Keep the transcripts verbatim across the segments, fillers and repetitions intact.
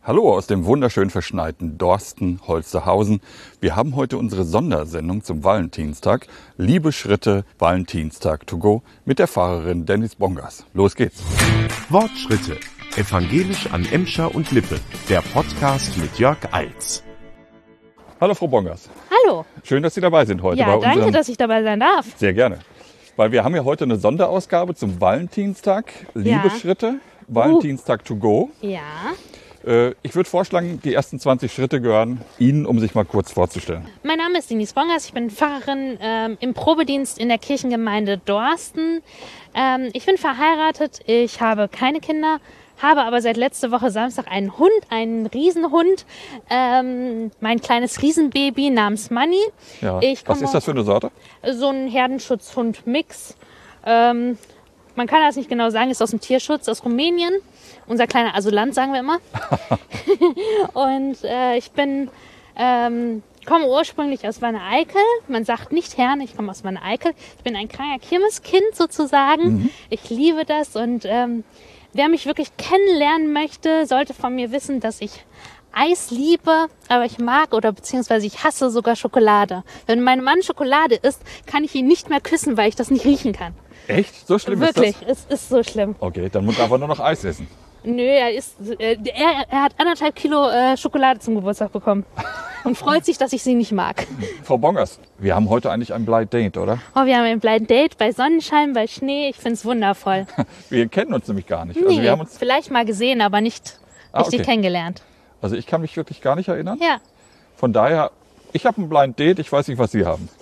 Hallo aus dem wunderschön verschneiten Dorsten, Holsterhausen. Wir haben heute unsere Sondersendung zum Valentinstag. Liebe Schritte, Valentinstag to go mit der Pfarrerin Dennis Bongers. Los geht's. Wortschritte. Evangelisch an Emscher und Lippe. Der Podcast mit Jörg Eils. Hallo Frau Bongers. Hallo. Schön, dass Sie dabei sind heute. Ja, bei danke, unserem... dass ich dabei sein darf. Sehr gerne. Weil wir haben ja heute eine Sonderausgabe zum Valentinstag. Liebe Ja. Schritte, Valentinstag to go. Ja. Ich würde vorschlagen, die ersten zwanzig Schritte gehören Ihnen, um sich mal kurz vorzustellen. Mein Name ist Dennis Bongers, ich bin Pfarrerin ähm, im Probedienst in der Kirchengemeinde Dorsten. Ähm, ich bin verheiratet, ich habe keine Kinder, habe aber seit letzter Woche Samstag einen Hund, einen Riesenhund, ähm, mein kleines Riesenbaby namens Manni. Ja. Ich Was komme ist das für eine Sorte? So ein Herdenschutzhund-Mix. Ähm, man kann das nicht genau sagen, ist aus dem Tierschutz, aus Rumänien. Unser kleiner Asylant, sagen wir immer. Und äh, ich bin, ähm, komme ursprünglich aus Wanne-Eickel. Man sagt nicht Herne, ich komme aus Wanne-Eickel. Ich bin ein kleiner Kirmeskind sozusagen. Mhm. Ich liebe das und ähm, wer mich wirklich kennenlernen möchte, sollte von mir wissen, dass ich Eis liebe, aber ich mag oder beziehungsweise ich hasse sogar Schokolade. Wenn mein Mann Schokolade isst, kann ich ihn nicht mehr küssen, weil ich das nicht riechen kann. Echt? So schlimm Wirklich, ist das? es ist so schlimm. Okay, dann muss er aber nur noch Eis essen. Nö, er, ist, äh, er, er hat anderthalb Kilo äh, Schokolade zum Geburtstag bekommen und freut sich, dass ich sie nicht mag. Frau Bongers, wir haben heute eigentlich ein Blind Date, oder? Oh, wir haben ein Blind Date bei Sonnenschein, bei Schnee. Ich finde es wundervoll. Wir kennen uns nämlich gar nicht. Nee, Also wir haben uns, vielleicht mal gesehen, aber nicht Ah, richtig okay. kennengelernt. also ich kann mich wirklich gar nicht erinnern. Ja, Von daher, ich habe ein Blind Date, ich weiß nicht, was Sie haben.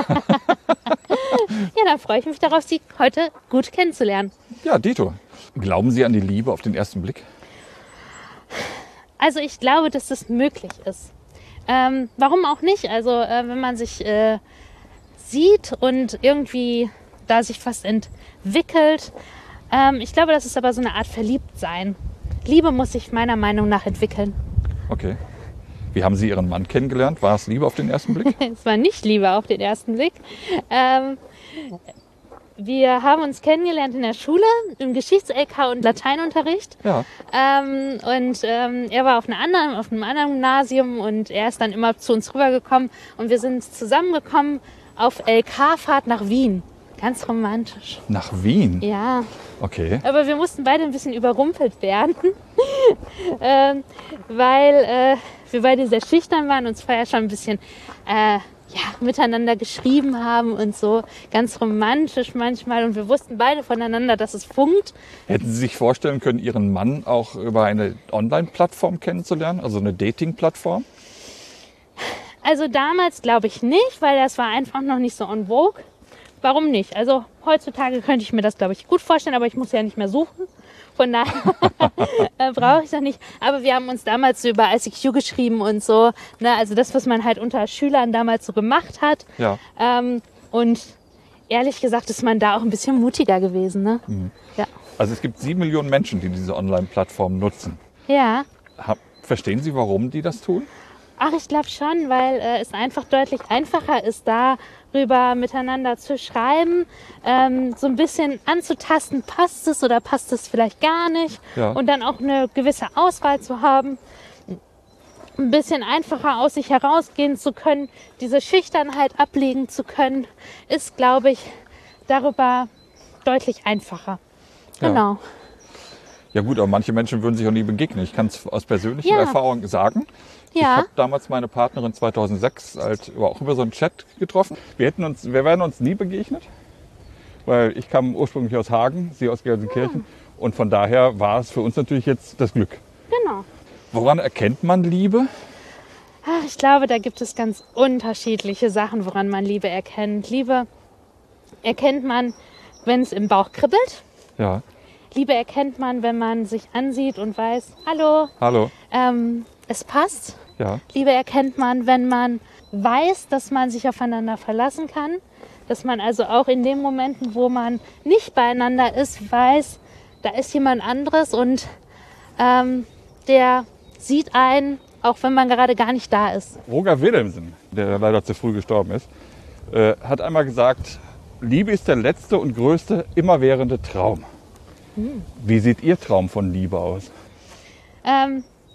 ja, dann freue ich mich darauf, Sie heute gut kennenzulernen. Ja, Dito. Glauben Sie an die Liebe auf den ersten Blick? Also ich glaube, dass das möglich ist. Ähm, warum auch nicht? Also äh, wenn man sich äh, sieht und irgendwie da sich fast entwickelt. Ähm, ich glaube, das ist aber so eine Art Verliebtsein. Liebe muss sich meiner Meinung nach entwickeln. Okay. Wie haben Sie Ihren Mann kennengelernt? War es Liebe auf den ersten Blick? Es war nicht Liebe auf den ersten Blick. Ähm, wir haben uns kennengelernt in der Schule, im Geschichts-L K und Lateinunterricht. Ja. Ähm, und ähm, er war auf, einer anderen, auf einem anderen Gymnasium und er ist dann immer zu uns rübergekommen. Und wir sind zusammengekommen auf L K-Fahrt nach Wien. Ganz romantisch. Nach Wien? Ja, Okay. aber wir mussten beide ein bisschen überrumpelt werden, ähm, weil äh, wir beide sehr schüchtern waren und uns vorher schon ein bisschen äh, ja, miteinander geschrieben haben und so. Ganz romantisch manchmal. Und wir wussten beide voneinander, dass es funkt. Hätten Sie sich vorstellen können, Ihren Mann auch über eine Online-Plattform kennenzulernen? Also eine Dating-Plattform? Also damals glaube ich nicht, weil das war einfach noch nicht so en vogue. Warum nicht? Also heutzutage könnte ich mir das, glaube ich, gut vorstellen, aber ich muss ja nicht mehr suchen. Von daher äh, brauche ich das nicht. Aber wir haben uns damals so über I C Q geschrieben und so. Ne? Also das, was man halt unter Schülern damals so gemacht hat. Ja. Ähm, und ehrlich gesagt ist man da auch ein bisschen mutiger gewesen. Ne? Mhm. Ja. Also es gibt sieben Millionen Menschen, die diese Online-Plattform nutzen. Ja. Ha- Verstehen Sie, warum die das tun? Ach, ich glaube schon, weil äh, es einfach deutlich einfacher ist, darüber miteinander zu schreiben, ähm, so ein bisschen anzutasten, passt es oder passt es vielleicht gar nicht, Ja. und dann auch eine gewisse Auswahl zu haben, ein bisschen einfacher aus sich herausgehen zu können, diese Schüchternheit ablegen zu können, ist, glaube ich, darüber deutlich einfacher. Ja. Genau. Ja gut, aber manche Menschen würden sich auch nie begegnen. Ich kann es aus persönlicher Ja. Erfahrung sagen. Ich Ja. habe damals meine Partnerin zweitausendsechs halt auch über so einen Chat getroffen. Wir, hätten uns, wir wären uns nie begegnet, weil ich kam ursprünglich aus Hagen, sie aus Gelsenkirchen. Und von daher war es für uns natürlich jetzt das Glück. Genau. Woran erkennt man Liebe? Ach, ich glaube, da gibt es ganz unterschiedliche Sachen, woran man Liebe erkennt. Liebe erkennt man, wenn es im Bauch kribbelt. Ja, Liebe erkennt man, wenn man sich ansieht und weiß, hallo, hallo. ähm, es passt. Ja, Liebe erkennt man, wenn man weiß, dass man sich aufeinander verlassen kann. Dass man also auch in den Momenten, wo man nicht beieinander ist, weiß, da ist jemand anderes und ähm, der sieht einen, auch wenn man gerade gar nicht da ist. Roger Willemsen, der leider zu früh gestorben ist, äh, hat einmal gesagt, Liebe ist der letzte und größte immerwährende Traum. Hm. Wie sieht Ihr Traum von Liebe aus? Ähm,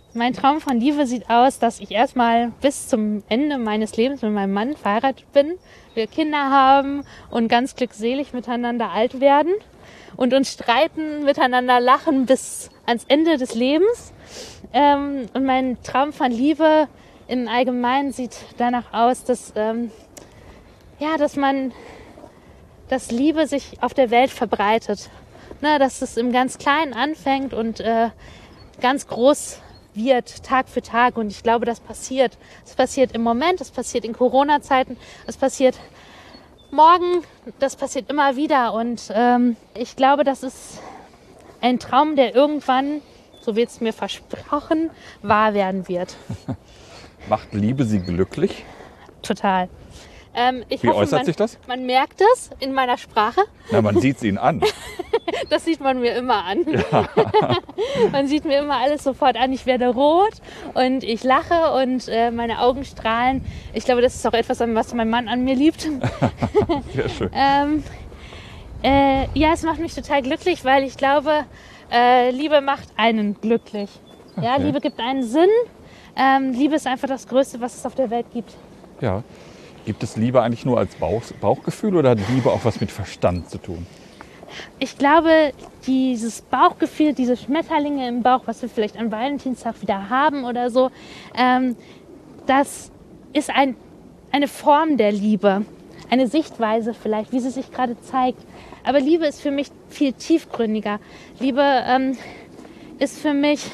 Mein Traum von Liebe sieht aus, dass ich erstmal bis zum Ende meines Lebens mit meinem Mann verheiratet bin, wir Kinder haben und ganz glückselig miteinander alt werden und uns streiten, miteinander lachen bis ans Ende des Lebens. Ähm, und mein Traum von Liebe im Allgemeinen sieht danach aus, dass, ähm, ja, dass man, dass Liebe sich auf der Welt verbreitet. Ne, dass es im ganz Kleinen anfängt und äh, ganz groß wird, Tag für Tag. Und ich glaube, das passiert. Es passiert im Moment, es passiert in Corona-Zeiten, es passiert morgen, das passiert immer wieder. Und ähm, ich glaube, das ist ein Traum, der irgendwann, so wird es mir versprochen, wahr werden wird. Macht Liebe Sie glücklich? Total. Ähm, ich Wie hoffe, äußert man, sich das? Man merkt es in meiner Sprache. Na, man sieht es Ihnen an. Das sieht man mir immer an. Ja. Man sieht mir immer alles sofort an. Ich werde rot und ich lache und äh, meine Augen strahlen. Ich glaube, das ist auch etwas, was mein Mann an mir liebt. Sehr schön. ähm, äh, ja, es macht mich total glücklich, weil ich glaube, äh, Liebe macht einen glücklich. Ja, Okay. Liebe gibt einen Sinn. Ähm, Liebe ist einfach das Größte, was es auf der Welt gibt. Ja. Gibt es Liebe eigentlich nur als Bauch, Bauchgefühl oder hat Liebe auch was mit Verstand zu tun? Ich glaube, dieses Bauchgefühl, diese Schmetterlinge im Bauch, was wir vielleicht an Valentinstag wieder haben oder so, ähm, das ist ein, eine Form der Liebe, eine Sichtweise vielleicht, wie sie sich gerade zeigt. Aber Liebe ist für mich viel tiefgründiger. Liebe ähm, ist für mich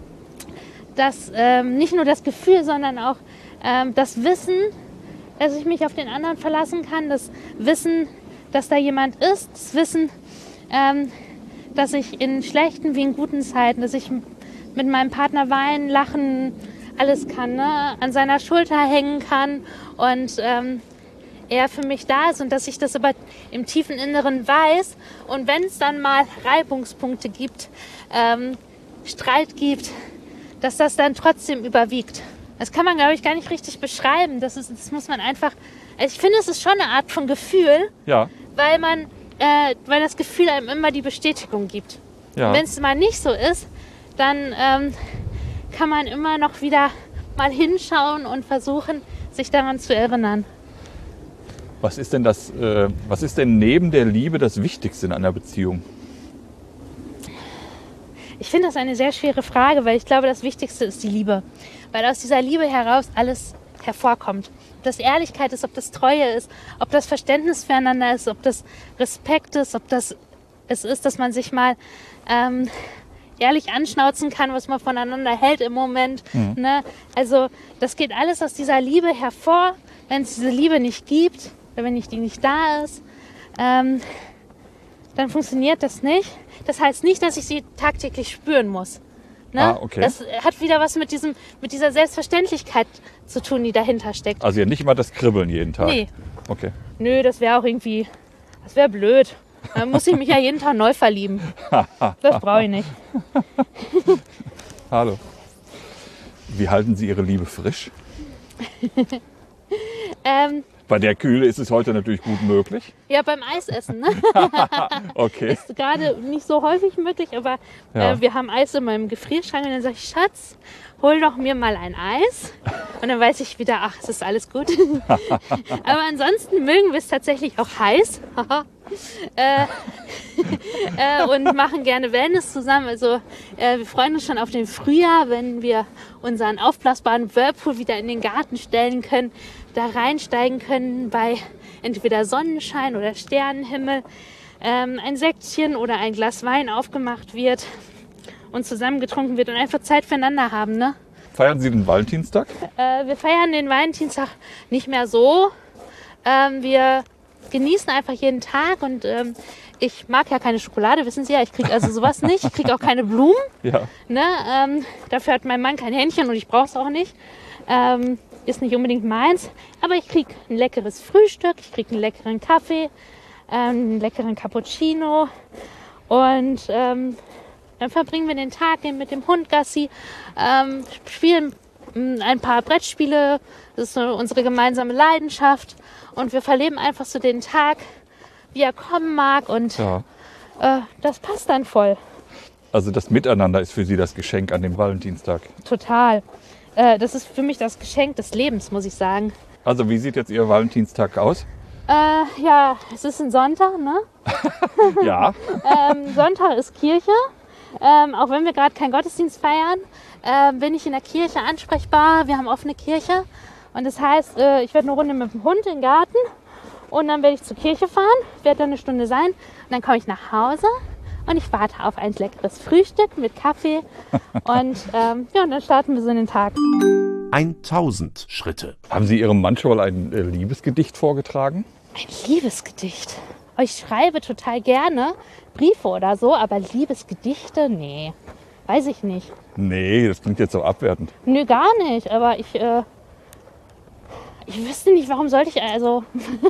das, ähm, nicht nur das Gefühl, sondern auch ähm, das Wissen, dass ich mich auf den anderen verlassen kann, das Wissen, dass da jemand ist, das Wissen, ähm, dass ich in schlechten wie in guten Zeiten, dass ich mit meinem Partner weinen, lachen, alles kann, ne? An seiner Schulter hängen kann und ähm, er für mich da ist und dass ich das aber im tiefen Inneren weiß und wenn es dann mal Reibungspunkte gibt, ähm, Streit gibt, dass das dann trotzdem überwiegt. Das kann man, glaube ich, gar nicht richtig beschreiben. Das, ist, das muss man einfach... Also ich finde, es ist schon eine Art von Gefühl, Ja. weil, man, äh, weil das Gefühl einem immer die Bestätigung gibt. Ja. Wenn es mal nicht so ist, dann ähm, kann man immer noch wieder mal hinschauen und versuchen, sich daran zu erinnern. Was ist denn das, äh, was ist denn neben der Liebe das Wichtigste in einer Beziehung? Ich finde das eine sehr schwere Frage, weil ich glaube, das Wichtigste ist die Liebe. Weil aus dieser Liebe heraus alles hervorkommt. Ob das Ehrlichkeit ist, ob das Treue ist, ob das Verständnis füreinander ist, ob das Respekt ist, ob das es ist, dass man sich mal ähm, ehrlich anschnauzen kann, was man voneinander hält im Moment. Mhm. Ne? Also das geht alles aus dieser Liebe hervor. Wenn es diese Liebe nicht gibt, oder wenn die nicht da ist, ähm, dann funktioniert das nicht. Das heißt nicht, dass ich sie tagtäglich spüren muss. Ne? Ah, okay. Das hat wieder was mit, diesem, mit dieser Selbstverständlichkeit zu tun, die dahinter steckt. Also ja nicht immer das Kribbeln jeden Tag? Nee. Okay. Nö, das wäre auch irgendwie, das wäre blöd. Dann muss ich mich ja jeden Tag neu verlieben. Das brauche ich nicht. Hallo. Wie halten Sie Ihre Liebe frisch? ähm, Bei der Kühle ist es heute natürlich gut möglich. Ja, beim Eisessen. Ne? Okay. Ist gerade nicht so häufig möglich, aber Ja. äh, wir haben Eis in meinem Gefrierschrank und dann sage ich, Schatz, hol doch mir mal ein Eis. Und dann weiß ich wieder, ach, es ist alles gut. Aber ansonsten mögen wir es tatsächlich auch heiß. äh, äh, und machen gerne Wellness zusammen. Also äh, wir freuen uns schon auf den Frühjahr, wenn wir unseren aufblasbaren Whirlpool wieder in den Garten stellen können, da reinsteigen können bei entweder Sonnenschein oder Sternenhimmel, ähm, ein Säckchen oder ein Glas Wein aufgemacht wird und zusammengetrunken wird und einfach Zeit füreinander haben. Ne? Feiern Sie den Valentinstag? Äh, wir feiern den Valentinstag nicht mehr so. Ähm, wir genießen einfach jeden Tag und ähm, ich mag ja keine Schokolade, wissen Sie ja, ich kriege also sowas nicht. Ich kriege auch keine Blumen. Ja. Ne? Ähm, dafür hat mein Mann kein Händchen und ich brauche es auch nicht. Ähm, ist nicht unbedingt meins, aber ich kriege ein leckeres Frühstück, ich kriege einen leckeren Kaffee, ähm, einen leckeren Cappuccino und ähm, dann verbringen wir den Tag eben mit dem Hund Gassi, ähm, spielen ein paar Brettspiele, das ist so unsere gemeinsame Leidenschaft und wir verleben einfach so den Tag, wie er kommen mag und Ja. äh, das passt dann voll. Also das Miteinander ist für Sie das Geschenk an dem Valentinstag. Total. Äh, das ist für mich das Geschenk des Lebens, muss ich sagen. Also wie sieht jetzt Ihr Valentinstag aus? Äh, ja, es ist ein Sonntag, ne? Ja. ähm, Sonntag ist Kirche. Ähm, auch wenn wir gerade keinen Gottesdienst feiern, äh, bin ich in der Kirche ansprechbar. Wir haben offene Kirche. Und das heißt, äh, ich werde eine Runde mit dem Hund in den Garten. Und dann werde ich zur Kirche fahren, werde dann eine Stunde sein. Und dann komme ich nach Hause und ich warte auf ein leckeres Frühstück mit Kaffee. Und ähm, ja, und dann starten wir so in den Tag. tausend Schritte. Haben Sie Ihrem Mann schon mal ein äh, Liebesgedicht vorgetragen? Ein Liebesgedicht. Oh, ich schreibe total gerne Briefe oder so, aber Liebesgedichte, nee, weiß ich nicht. Nee, das klingt jetzt so abwertend. Nö, gar nicht, aber ich, äh, ich wüsste nicht, warum sollte ich, also,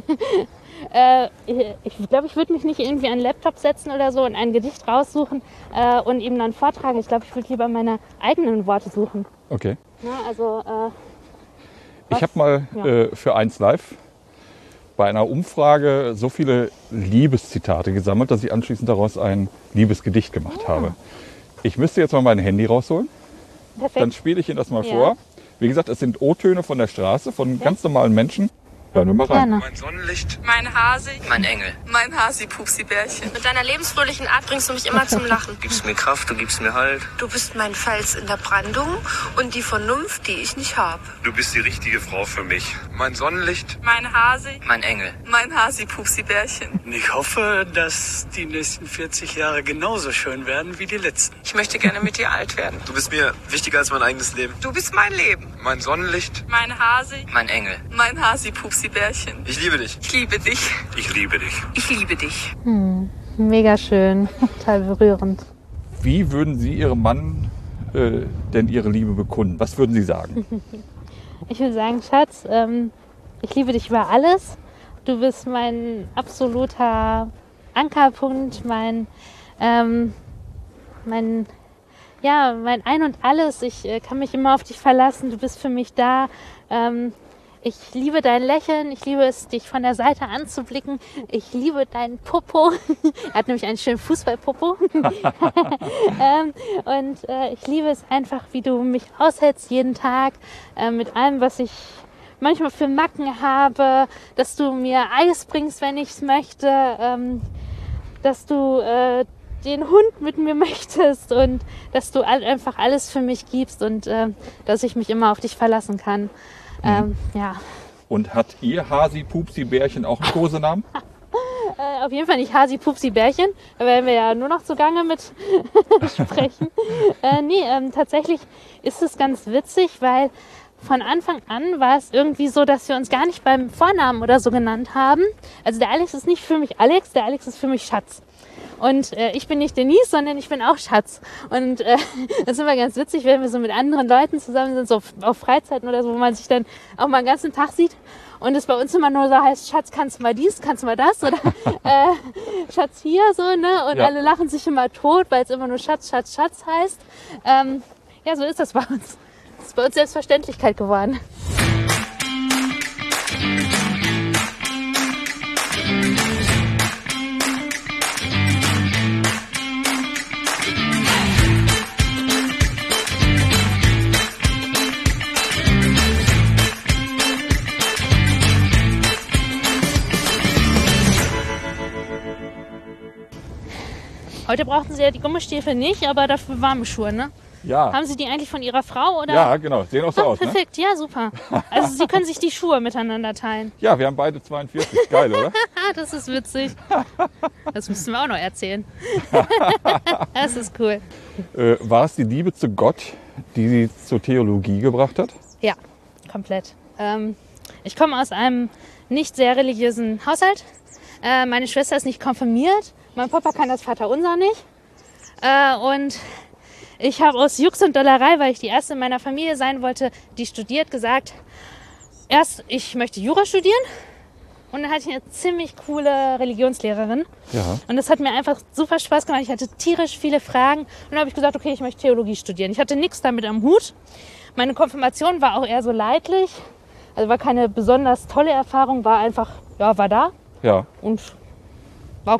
äh, ich glaube, ich würde mich nicht irgendwie an den Laptop setzen oder so und ein Gedicht raussuchen äh, und ihm dann vortragen. Ich glaube, ich würde lieber meine eigenen Worte suchen. Okay. Na, also, äh, Ich habe mal Ja. äh, für eins Live bei einer Umfrage so viele Liebeszitate gesammelt, dass ich anschließend daraus ein Liebesgedicht gemacht habe. Ich müsste jetzt mal mein Handy rausholen, perfekt. dann spiele ich Ihnen das mal Ja. vor. Wie gesagt, es sind O-Töne von der Straße, von ganz normalen Menschen. Hören wir mal rein. Gerne. Mein Sonnenlicht, Mein Hasi, mein Engel. mein Hasi-Pupsi-Bärchen. Mit deiner lebensfröhlichen Art bringst du mich immer zum Lachen. Du gibst mir Kraft, du gibst mir Halt. Du bist mein Fels in der Brandung und die Vernunft, die ich nicht habe. Du bist die richtige Frau für mich. Mein Sonnenlicht, Mein Hasi, mein Engel. mein Hasi-Pupsi-Bärchen. Ich hoffe, dass die nächsten vierzig Jahre genauso schön werden wie die letzten. Ich möchte gerne mit dir alt werden. Du bist mir wichtiger als mein eigenes Leben. Du bist mein Leben. Mein Sonnenlicht, Mein Hasi, mein Engel. mein Hasi-Pupsi-Bärchen. Ich liebe dich. Ich liebe dich. Ich liebe dich. Ich liebe dich. Mega schön, total berührend. Wie würden Sie Ihrem Mann äh, denn Ihre Liebe bekunden? Was würden Sie sagen? Ich will sagen, Schatz, ähm, ich liebe dich über alles. Du bist mein absoluter Ankerpunkt, mein, ähm, mein, ja, mein Ein und Alles. Ich äh, kann mich immer auf dich verlassen. Du bist für mich da. Ähm, ich liebe dein Lächeln. Ich liebe es, dich von der Seite anzublicken. Ich liebe deinen Popo. Er hat nämlich einen schönen Fußballpopo. ähm, und äh, ich liebe es einfach, wie du mich aushältst jeden Tag äh, mit allem, was ich manchmal für Macken habe, dass du mir Eis bringst, wenn ich es möchte, ähm, dass du äh, den Hund mit mir möchtest und dass du all, einfach alles für mich gibst und äh, dass ich mich immer auf dich verlassen kann. Ähm, ja, Und hat Ihr Hasi-Pupsi-Bärchen auch einen Kosenamen? äh, auf jeden Fall nicht Hasi, Pupsi, Bärchen. Da werden wir ja nur noch zugange mit sprechen. Äh, nee, ähm, tatsächlich ist es ganz witzig, weil von Anfang an war es irgendwie so, dass wir uns gar nicht beim Vornamen oder so genannt haben. Also der Alex ist nicht für mich Alex, der Alex ist für mich Schatz. Und äh, ich bin nicht Denise, sondern ich bin auch Schatz. Und äh, das ist immer ganz witzig, wenn wir so mit anderen Leuten zusammen sind, so auf, auf Freizeiten oder so, wo man sich dann auch mal den ganzen Tag sieht. Und es bei uns immer nur so heißt, Schatz, kannst du mal dies, kannst du mal das? Oder äh, Schatz hier, so, ne? Und Ja. alle lachen sich immer tot, weil es immer nur Schatz, Schatz, Schatz heißt. Ähm, ja, so ist das bei uns. Das ist bei uns Selbstverständlichkeit geworden. Heute brauchten Sie ja die Gummistiefel nicht, aber dafür warme Schuhe, ne? Ja. Haben Sie die eigentlich von Ihrer Frau oder? Ja, genau. Sehen auch so Ah, aus, ne? perfekt, ja, super. Also Sie können sich die Schuhe miteinander teilen. Ja, wir haben beide zweiundvierzig. Geil, oder? Ah, das ist witzig. Das müssten wir auch noch erzählen. Das ist cool. Äh, war es die Liebe zu Gott, die Sie zur Theologie gebracht hat? Ja, komplett. Ähm, ich komme aus einem nicht sehr religiösen Haushalt. Äh, meine Schwester ist nicht konfirmiert. Mein Papa kann das Vaterunser nicht. Äh, und ich habe aus Jux und Dollerei, weil ich die erste in meiner Familie sein wollte, die studiert, gesagt, erst ich möchte Jura studieren. Und dann hatte ich eine ziemlich coole Religionslehrerin. Ja. Und das hat mir einfach super Spaß gemacht. Ich hatte tierisch viele Fragen. Und dann habe ich gesagt, okay, ich möchte Theologie studieren. Ich hatte nichts damit am Hut. Meine Konfirmation war auch eher so leidlich. Also war keine besonders tolle Erfahrung, war einfach, ja, war da Ja. und war okay.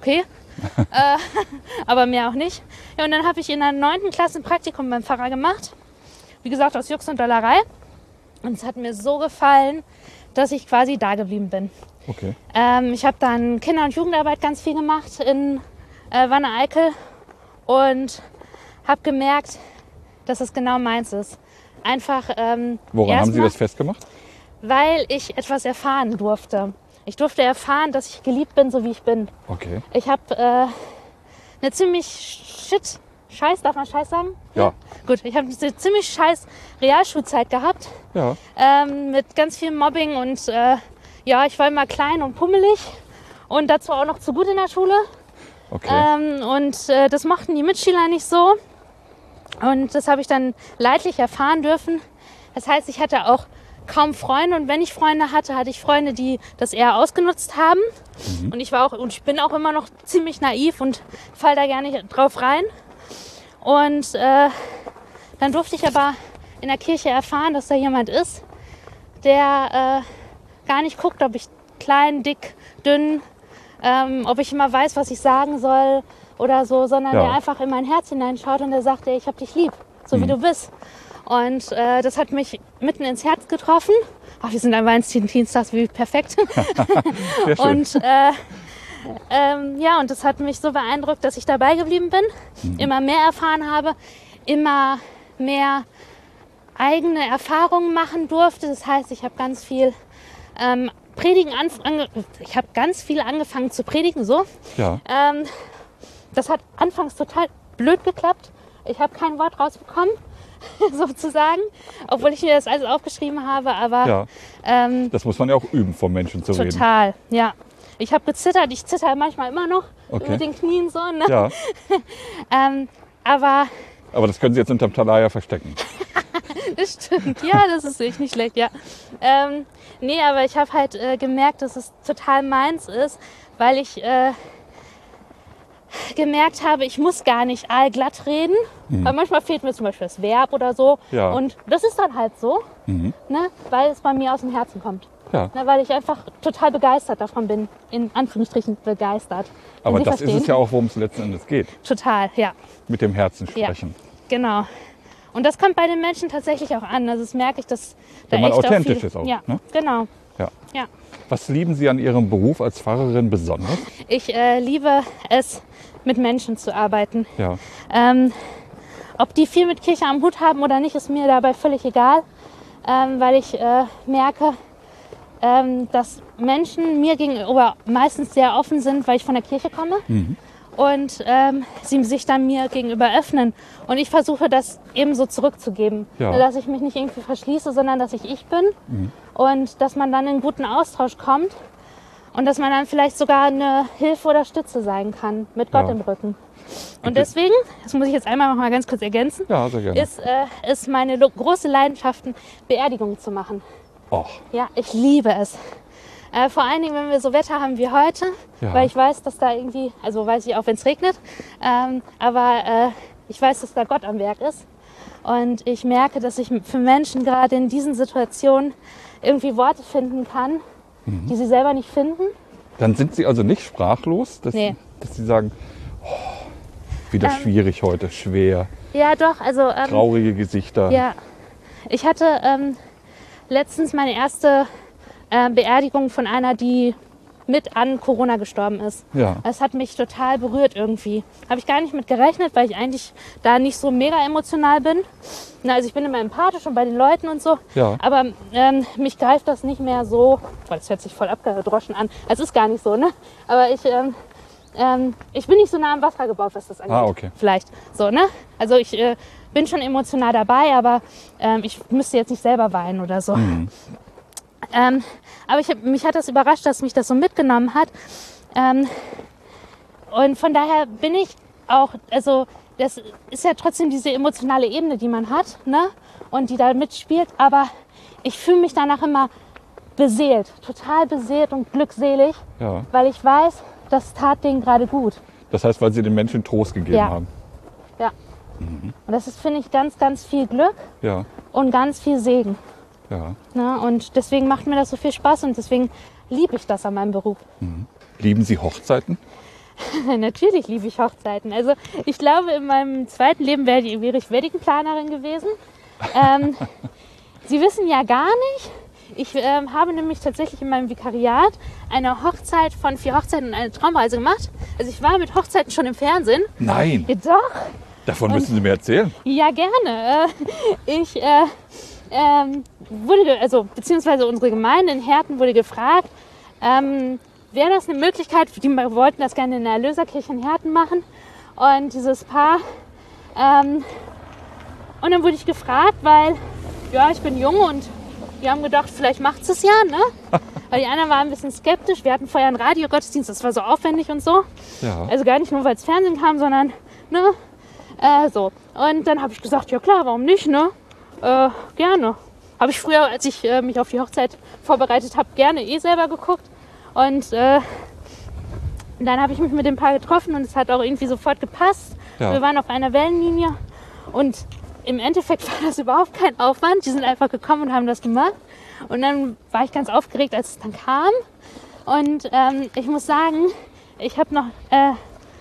äh, aber mehr auch nicht. Ja, und dann habe ich in der neunten Klasse ein Praktikum beim Pfarrer gemacht. Wie gesagt, aus Jux und Dollerei. Und es hat mir so gefallen, dass ich quasi da geblieben bin. Okay. Ähm, ich habe dann Kinder- und Jugendarbeit ganz viel gemacht in äh, Wanne-Eickel und habe gemerkt, dass es genau meins ist. Einfach ähm, Woran haben Sie erstmal, das festgemacht? Weil ich etwas erfahren durfte. Ich durfte erfahren, dass ich geliebt bin, so wie ich bin. Okay. Ich habe äh, eine ziemlich shit, scheiß, darf man scheiß sagen? Ja. Gut, ich habe eine ziemlich scheiß Realschulzeit gehabt. Ja. Ähm, mit ganz viel Mobbing und äh, ja, ich war immer klein und pummelig und dazu auch noch zu gut in der Schule. Okay. Ähm, und äh, das mochten die Mitschüler nicht so. Und das habe ich dann leidlich erfahren dürfen. Das heißt, ich hatte auch kaum Freunde und wenn ich Freunde hatte, hatte ich Freunde, die das eher ausgenutzt haben. Mhm. Und ich war auch und ich bin auch immer noch ziemlich naiv und fall da gerne drauf rein. Und äh, dann durfte ich aber in der Kirche erfahren, dass da jemand ist, der äh, gar nicht guckt, ob ich klein, dick, dünn, ähm, ob ich immer weiß, was ich sagen soll oder so, sondern Ja. der einfach in mein Herz hineinschaut und der sagt, ey, ich hab dich lieb, so mhm. wie du bist. Und äh, das hat mich mitten ins Herz getroffen. Ach, wir sind am Valentinstags, wie perfekt. Sehr schön. Und äh, ähm, ja, und das hat mich so beeindruckt, dass ich dabei geblieben bin, mhm. immer mehr erfahren habe, immer mehr eigene Erfahrungen machen durfte. Das heißt, ich habe ganz viel ähm, Predigen ange ich habe ganz viel angefangen zu predigen, so. Ja. Ähm, das hat anfangs total blöd geklappt. Ich habe kein Wort rausbekommen, sozusagen, obwohl ich mir das alles aufgeschrieben habe. Aber Ja. ähm, Das muss man ja auch üben, vom Menschen zu reden. total, ja. Ich habe gezittert, ich zitter manchmal immer noch Okay. über den Knien so. Ne? Ja, Ähm, aber aber das können Sie jetzt unterm Talar ja verstecken. das stimmt, ja, das ist echt nicht schlecht, ja. Ähm, nee, aber ich habe halt äh, gemerkt, dass es total meins ist, weil ich äh, gemerkt habe, ich muss gar nicht allglatt reden, mhm. weil manchmal fehlt mir zum Beispiel das Verb oder so. Ja. Und das ist dann halt so, Mhm. ne, weil es bei mir aus dem Herzen kommt. Ja. Ne, weil ich einfach total begeistert davon bin, in Anführungsstrichen begeistert. Wenn Aber Sie das verstehen? ist es ja auch, worum es letzten Endes geht. Total, ja. Mit dem Herzen Ja, sprechen. genau. Und das kommt bei den Menschen tatsächlich auch an. Also das merke ich, dass da Wenn man echt authentisch auch viel, ist auch, Ja, ne? genau. Ja. Ja. Was lieben Sie an Ihrem Beruf als Pfarrerin besonders? Ich äh, liebe es, mit Menschen zu arbeiten. Ja. Ähm, ob die viel mit Kirche am Hut haben oder nicht, ist mir dabei völlig egal, ähm, weil ich äh, merke, ähm, dass Menschen mir gegenüber meistens sehr offen sind, weil ich von der Kirche komme. Mhm. Und ähm, sie sich dann mir gegenüber öffnen. Und ich versuche das ebenso zurückzugeben. Ja. Dass ich mich nicht irgendwie verschließe, sondern dass ich ich bin. Mhm. Und dass man dann in guten Austausch kommt. Und dass man dann vielleicht sogar eine Hilfe oder Stütze sein kann, mit Gott Ja. im Rücken. Und deswegen, das muss ich jetzt einmal noch mal ganz kurz ergänzen, Ja, sehr gerne. ist, äh, ist meine lo- große Leidenschaft, Beerdigungen zu machen. Och, Ja, ich liebe es. Äh, vor allen Dingen, wenn wir so Wetter haben wie heute, Ja. weil ich weiß, dass da irgendwie, also weiß ich auch, wenn es regnet, ähm, aber äh, ich weiß, dass da Gott am Werk ist. Und ich merke, dass ich für Menschen gerade in diesen Situationen irgendwie Worte finden kann, Mhm. die sie selber nicht finden. dann sind Sie also nicht sprachlos, dass, Nee. dass Sie sagen, oh, wieder Ähm. schwierig heute, schwer, Ja, doch, also ähm, traurige Gesichter. ja, ich hatte ähm, letztens meine erste äh, Beerdigung von einer, die mit an Corona gestorben ist. Ja. Das hat mich total berührt irgendwie. Habe ich gar nicht mit gerechnet, weil ich eigentlich da nicht so mega emotional bin. Na, also ich bin immer empathisch und bei den Leuten und so. Ja. Aber ähm, mich greift das nicht mehr so, weil das hört sich voll abgedroschen an. Es ist gar nicht so, ne? Aber ich, ähm, ähm, ich bin nicht so nah am Wasser gebaut, was das angeht. Ah, okay. Vielleicht so, ne? Also ich äh, bin schon emotional dabei, aber ähm, ich müsste jetzt nicht selber weinen oder so. Mhm. Ähm, aber ich hab, mich hat das überrascht, dass mich das so mitgenommen hat. Ähm, und von daher bin ich auch, also das ist ja trotzdem diese emotionale Ebene, die man hat, ne? Und die da mitspielt. Aber ich fühle mich danach immer beseelt, total beseelt und glückselig, Ja. weil ich weiß, das tat denen gerade gut. Das heißt, weil Sie den Menschen Trost gegeben Ja. haben. Ja. Und das ist, finde ich, ganz, ganz viel Glück Ja, und ganz viel Segen. ja. Ne? Und deswegen macht mir das so viel Spaß und deswegen liebe ich das an meinem Beruf. Lieben Sie Hochzeiten? Natürlich liebe ich Hochzeiten. Also ich glaube, in meinem zweiten Leben wäre ich, wäre ich Weddingplanerin gewesen. Ähm, Sie wissen ja gar nicht, ich ähm, habe nämlich tatsächlich in meinem Vikariat eine Hochzeit von vier Hochzeiten und eine Traumreise gemacht. Also ich war mit Hochzeiten schon im Fernsehen. Nein, Ja, doch. davon Und- müssen Sie mir erzählen. Ja, gerne. Äh, Ich äh, ähm, wurde, ge- also beziehungsweise unsere Gemeinde in Herten wurde gefragt, ähm, wäre das eine Möglichkeit, die wollten das gerne in der Erlöserkirche in Herten machen. Und dieses Paar, ähm, und dann wurde ich gefragt, weil, ja, ich bin jung und die haben gedacht, vielleicht macht es ja, ne? Weil die anderen waren ein bisschen skeptisch. Wir hatten vorher einen Radiogottesdienst, das war so aufwendig und so. Ja. Also gar nicht nur, weil es Fernsehen kam, sondern, ne? Äh, so. Und dann habe ich gesagt, ja klar, warum nicht, ne? Äh, gerne. Habe ich früher, als ich äh, mich auf die Hochzeit vorbereitet habe, gerne eh selber geguckt. Und äh, dann habe ich mich mit dem Paar getroffen und es hat auch irgendwie sofort gepasst. Ja. Wir waren auf einer Wellenlinie und im Endeffekt war das überhaupt kein Aufwand. Die sind einfach gekommen und haben das gemacht. Und dann war ich ganz aufgeregt, als es dann kam. Und ähm, ich muss sagen, ich habe noch, äh,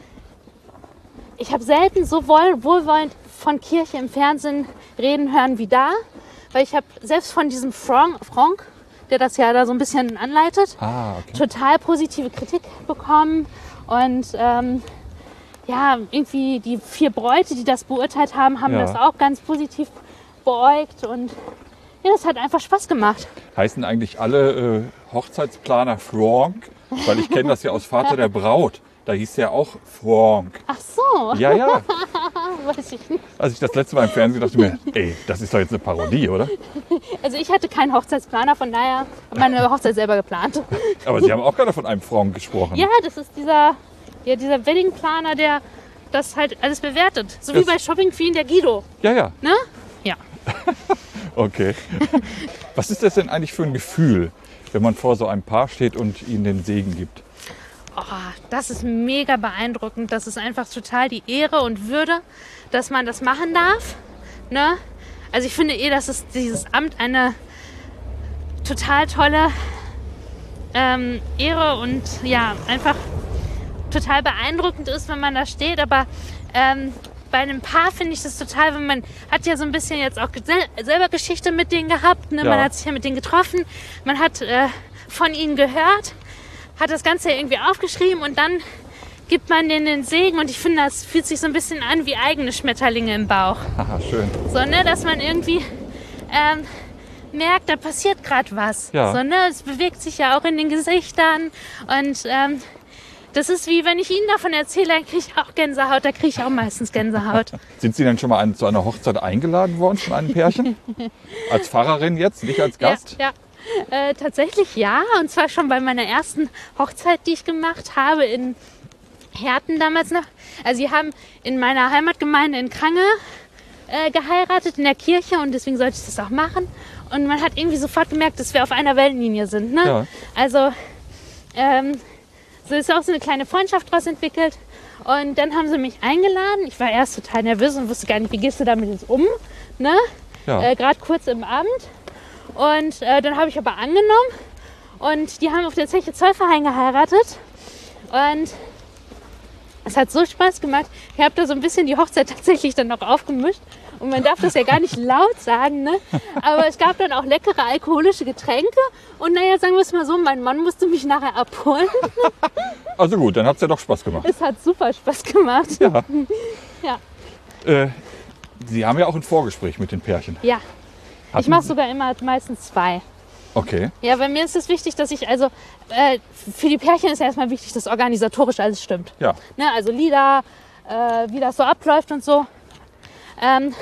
ich habe selten so wohl, wohlwollend von Kirche im Fernsehen reden hören wie da. Weil ich habe selbst von diesem Frank, Frank, der das ja da so ein bisschen anleitet, Ah, okay. total positive Kritik bekommen. Und ähm, ja, irgendwie die vier Bräute, die das beurteilt haben, haben Ja. das auch ganz positiv beäugt. Und ja, das hat einfach Spaß gemacht. Heißen eigentlich alle äh, Hochzeitsplaner Frank? Weil ich kenne das ja aus Vater der Braut. Da hieß der auch Frank. Ach so, Ja, ja. weiß ich nicht. Als ich das letzte Mal im Fernsehen dachte mir, ey, das ist doch jetzt eine Parodie, oder? Also ich hatte keinen Hochzeitsplaner, von daher habe meine Hochzeit selber geplant. Aber Sie haben auch gerade von einem Frank gesprochen. Ja, das ist dieser, ja, dieser Weddingplaner, der das halt alles bewertet. So wie Das- bei Shopping Queen der Guido, Ja, ja. ne? Ja. Okay. Was ist das denn eigentlich für ein Gefühl, wenn man vor so einem Paar steht und ihnen den Segen gibt? Oh, das ist mega beeindruckend. Das ist einfach total die Ehre und Würde, dass man das machen darf. Ne? Also ich finde eh, dass es dieses Amt eine total tolle ähm, Ehre und ja, einfach total beeindruckend ist, wenn man da steht. Aber ähm, bei einem Paar finde ich das total, wenn man hat ja so ein bisschen jetzt auch sel- selber Geschichte mit denen gehabt. Ne? Ja. Man hat sich ja mit denen getroffen. Man hat äh, von ihnen gehört, hat das Ganze irgendwie aufgeschrieben und dann gibt man denen den Segen. Und ich finde, das fühlt sich so ein bisschen an wie eigene Schmetterlinge im Bauch. Haha, schön. So, ne, dass man irgendwie ähm, merkt, da passiert gerade was. Ja. So, ne, es bewegt sich ja auch in den Gesichtern. Und ähm, das ist wie, wenn ich Ihnen davon erzähle, dann kriege ich auch Gänsehaut. Da kriege ich auch meistens Gänsehaut. Sind Sie denn schon mal an, zu einer Hochzeit eingeladen worden von einem Pärchen? Als Pfarrerin jetzt, nicht als Gast? Ja, ja. Äh, tatsächlich ja. Und zwar schon bei meiner ersten Hochzeit, die ich gemacht habe in Herten damals noch. Also sie haben in meiner Heimatgemeinde in Krange äh, geheiratet, in der Kirche. Und deswegen sollte ich das auch machen. Und man hat irgendwie sofort gemerkt, dass wir auf einer Wellenlinie sind. Ne? Ja. Also ähm, so ist auch so eine kleine Freundschaft daraus entwickelt. Und dann haben sie mich eingeladen. Ich war erst total nervös und wusste gar nicht, wie gehst du damit jetzt um. Ne? Ja. Äh, Gerade kurz im Abend. Und äh, dann habe ich aber angenommen. Und die haben auf der Zeche Zollverein geheiratet. Und es hat so Spaß gemacht. Ich habe da so ein bisschen die Hochzeit tatsächlich dann noch aufgemischt. Und man darf das ja gar nicht laut sagen, ne? Aber es gab dann auch leckere alkoholische Getränke. Und naja, sagen wir es mal so, mein Mann musste mich nachher abholen. Also gut, dann hat es ja doch Spaß gemacht. Es hat super Spaß gemacht. Ja. Ja. Äh, Sie haben ja auch ein Vorgespräch mit den Pärchen. Ja. Ich Hatten mache Sie- sogar immer meistens zwei. Okay. Ja, bei mir ist es wichtig, dass ich, also äh, für die Pärchen ist ja erstmal wichtig, dass organisatorisch alles stimmt. Ja. Ne, also Lieder, äh, wie das so abläuft und so. Ähm,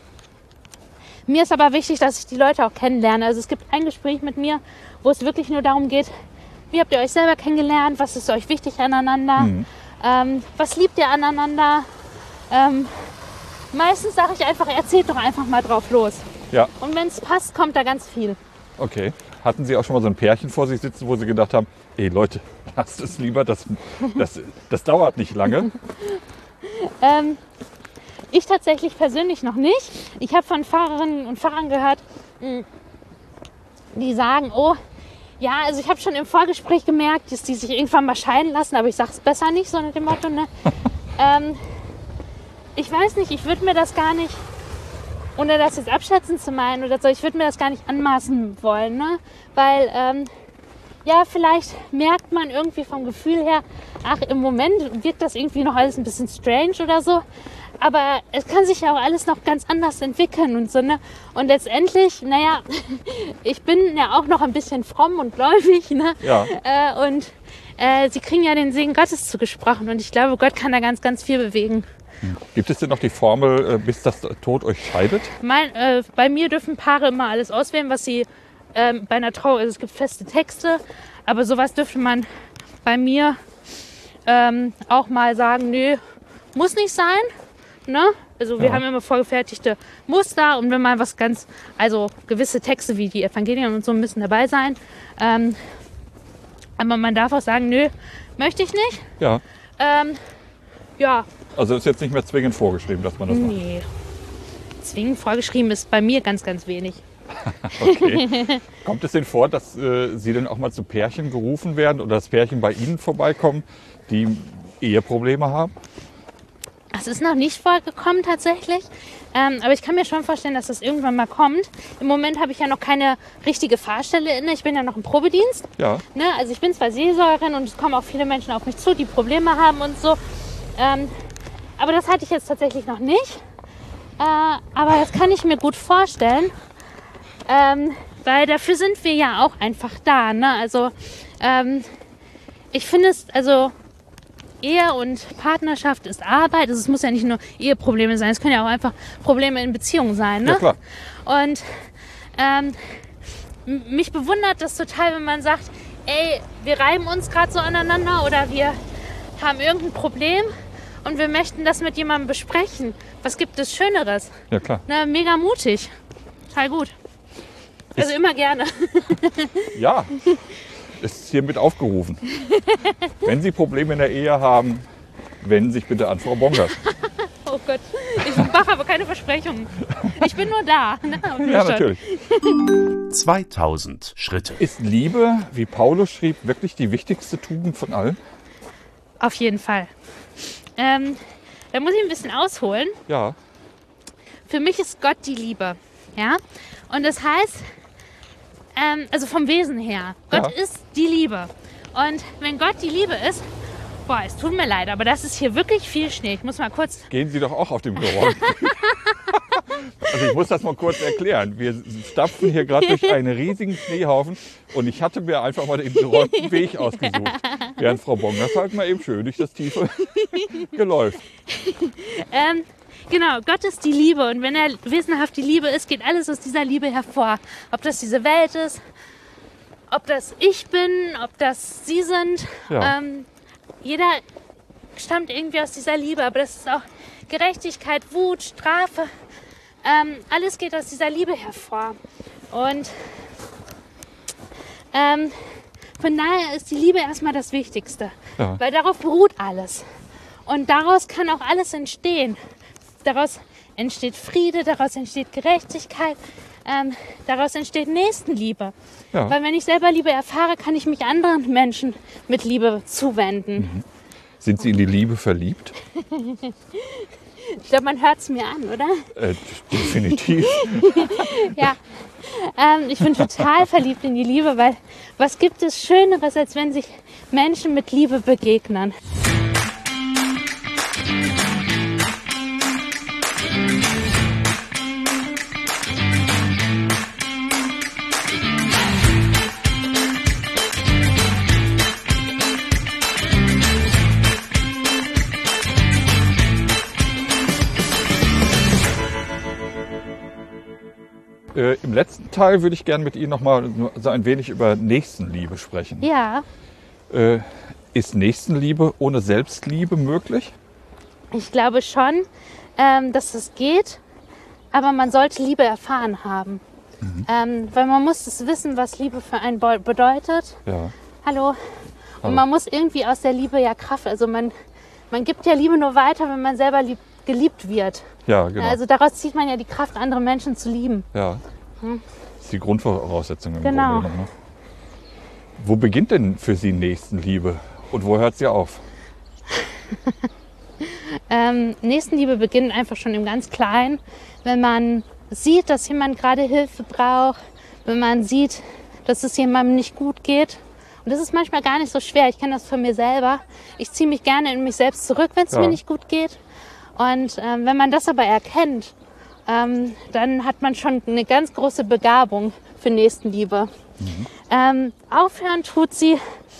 mir ist aber wichtig, dass ich die Leute auch kennenlerne. Also es gibt ein Gespräch mit mir, wo es wirklich nur darum geht, wie habt ihr euch selber kennengelernt, was ist euch wichtig aneinander, Mhm. ähm, was liebt ihr aneinander. Ähm, meistens sage ich einfach, erzählt doch einfach mal drauf los. Ja, Und wenn es passt, kommt da ganz viel. okay. Hatten Sie auch schon mal so ein Pärchen vor sich sitzen, wo Sie gedacht haben, ey Leute, lasst es lieber, das, das, das dauert nicht lange. Ähm, ich tatsächlich persönlich noch nicht. Ich habe von Fahrerinnen und Fahrern gehört, mh, die sagen, oh, Ja, also ich habe schon im Vorgespräch gemerkt, dass die sich irgendwann mal scheiden lassen, aber ich sage es besser nicht, so nach dem Motto. Ne? ähm, ich weiß nicht, ich würde mir das gar nicht, ohne das jetzt abschätzen zu meinen oder so, ich würde mir das gar nicht anmaßen wollen, ne? Weil, ähm, ja, vielleicht merkt man irgendwie vom Gefühl her, ach, im Moment wirkt das irgendwie noch alles ein bisschen strange oder so. Aber es kann sich ja auch alles noch ganz anders entwickeln und so, ne? Und letztendlich, naja, ich bin ja auch noch ein bisschen fromm und gläubig, ne? Ja. Äh, und äh, sie kriegen ja den Segen Gottes zugesprochen und ich glaube, Gott kann da ganz, ganz viel bewegen. Gibt es denn noch die Formel, äh, bis das Tod euch scheidet? Mein, äh, bei mir dürfen Paare immer alles auswählen, was sie ähm, bei einer Trauung, also es gibt feste Texte, aber sowas dürfte man bei mir ähm, auch mal sagen, nö, muss nicht sein. Ne? Also wir Ja. haben immer vorgefertigte Muster und wenn mal was ganz, also gewisse Texte wie die Evangelien und so müssen dabei sein. Ähm, aber man darf auch sagen, nö, möchte ich nicht. Ja. Ähm, ja, Also ist jetzt nicht mehr zwingend vorgeschrieben, dass man das macht. nee. Zwingend vorgeschrieben ist bei mir ganz, ganz wenig. Okay. Kommt es denn vor, dass äh, Sie dann auch mal zu Pärchen gerufen werden oder das Pärchen bei Ihnen vorbeikommen, die Eheprobleme haben? Es ist noch nicht vorgekommen tatsächlich, ähm, aber ich kann mir schon vorstellen, dass das irgendwann mal kommt. Im Moment habe ich ja noch keine richtige Fahrstelle inne. Ich bin ja noch im Probedienst. Ja. Ne? Also ich bin zwar Seelsorgerin und es kommen auch viele Menschen auf mich zu, die Probleme haben und so. Ähm, aber das hatte ich jetzt tatsächlich noch nicht. Äh, aber das kann ich mir gut vorstellen, ähm, weil dafür sind wir ja auch einfach da. Ne? Also ähm, ich finde es, also Ehe und Partnerschaft ist Arbeit. Also es muss ja nicht nur Eheprobleme sein, es können ja auch einfach Probleme in Beziehungen sein. Ne? Ja, klar. Und ähm, m- mich bewundert das total, wenn man sagt, ey, wir reiben uns gerade so aneinander oder wir haben irgendein Problem und wir möchten das mit jemandem besprechen. Was gibt es Schöneres? Ja, klar. Ne, mega mutig. Total gut. Also immer gerne. Ja, ist hiermit aufgerufen. Wenn Sie Probleme in der Ehe haben, wenden Sie sich bitte an Frau Bongers. Oh Gott, ich mache aber keine Versprechungen. Ich bin nur da. Ne? Und Ja, schon. natürlich. zweitausend Schritte. Ist Liebe, wie Paulus schrieb, wirklich die wichtigste Tugend von allen? Auf jeden Fall. Ähm, da muss ich ein bisschen ausholen. Ja. Für mich ist Gott die Liebe. Ja? Und das heißt, ähm, also vom Wesen her, Gott Ja. ist die Liebe. Und wenn Gott die Liebe ist, boah, es tut mir leid, aber das ist hier wirklich viel Schnee. Ich muss mal kurz, Gehen Sie doch auch auf dem Geräusch. Also ich muss das mal kurz erklären. Wir stapfen hier gerade durch einen riesigen Schneehaufen und ich hatte mir einfach mal den geräumten Weg ausgesucht. Während Frau Bongers halt mal eben schön durch das tiefe Geläuf. ähm, genau, Gott ist die Liebe. Und wenn er wesenhaft die Liebe ist, geht alles aus dieser Liebe hervor. Ob das diese Welt ist, ob das ich bin, ob das Sie sind. Ja. Ähm, jeder stammt irgendwie aus dieser Liebe, aber das ist auch Gerechtigkeit, Wut, Strafe. Ähm, alles geht aus dieser Liebe hervor. Und ähm, von daher ist die Liebe erstmal das Wichtigste, Ja. weil darauf beruht alles. Und daraus kann auch alles entstehen. Daraus entsteht Friede, daraus entsteht Gerechtigkeit, ähm, daraus entsteht Nächstenliebe. Ja. Weil wenn ich selber Liebe erfahre, kann ich mich anderen Menschen mit Liebe zuwenden. Sind Sie in die Liebe verliebt? Ich glaube, man hört es mir an, oder? Äh, definitiv. Ja, ähm, ich bin total verliebt in die Liebe, weil was gibt es Schöneres, als wenn sich Menschen mit Liebe begegnen? Äh, Im letzten Teil würde ich gerne mit Ihnen noch mal so ein wenig über Nächstenliebe sprechen. Ja, Äh, ist Nächstenliebe ohne Selbstliebe möglich? ich glaube schon, ähm, dass es geht, aber man sollte Liebe erfahren haben. Ähm, weil man muss es wissen, was Liebe für einen be- bedeutet. Ja. Hallo. Hallo. Und man muss irgendwie aus der Liebe ja Kraft, also man, man gibt ja Liebe nur weiter, wenn man selber lieb, geliebt wird. Ja, genau. Also daraus zieht man ja die Kraft, andere Menschen zu lieben. ja. Das ist die Grundvoraussetzung im Genau. Grunde genommen. Ne? Wo beginnt denn für Sie Nächstenliebe und wo hört sie auf? Ähm, Nächstenliebe beginnt einfach schon im ganz Kleinen, wenn man sieht, dass jemand gerade Hilfe braucht, wenn man sieht, dass es jemandem nicht gut geht. Und das ist manchmal gar nicht so schwer. Ich kenne das von mir selber. Ich ziehe mich gerne in mich selbst zurück, wenn es Ja. mir nicht gut geht. Und ähm, wenn man das aber erkennt, ähm, dann hat man schon eine ganz große Begabung für Nächstenliebe. Mhm. Ähm, aufhören tut sie,